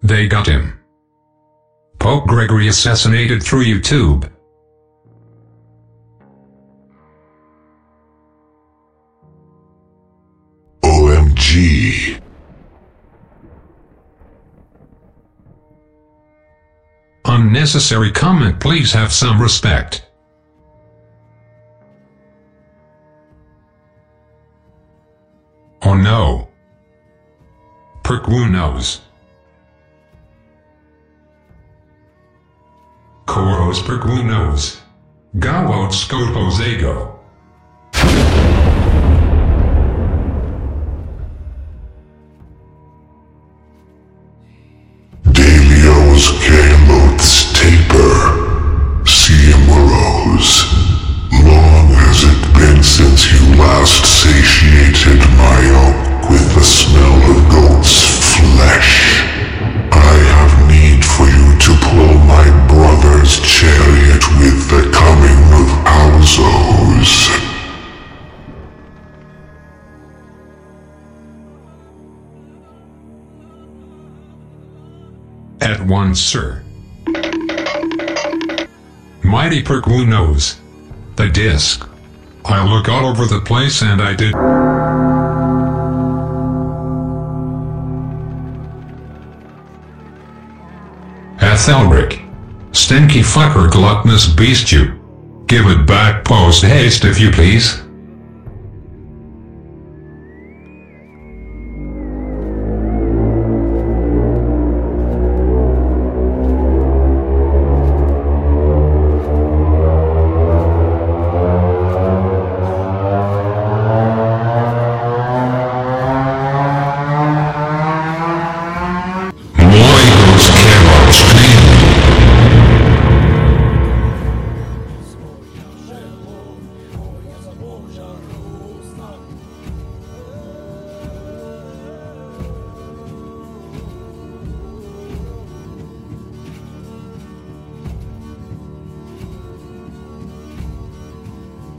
They got him. Pope Gregory assassinated through YouTube. OMG. Unnecessary comment, please have some respect. Oh no. Perkwu knows. Koros Perkwu knows. Gawot Skopos Ego. Delios Kaloth's taper. Siemros. Long has it been since you last satiated my elk with the smell of goat's flesh. I have need for you to plow my brother's chariot with the coming of Alzos. At once, sir. Mighty Perkwu knows. The disc. I look all over the place and I did. Ethelric. Stinky fucker, gluttonous beast, you. Give it back post haste if you please.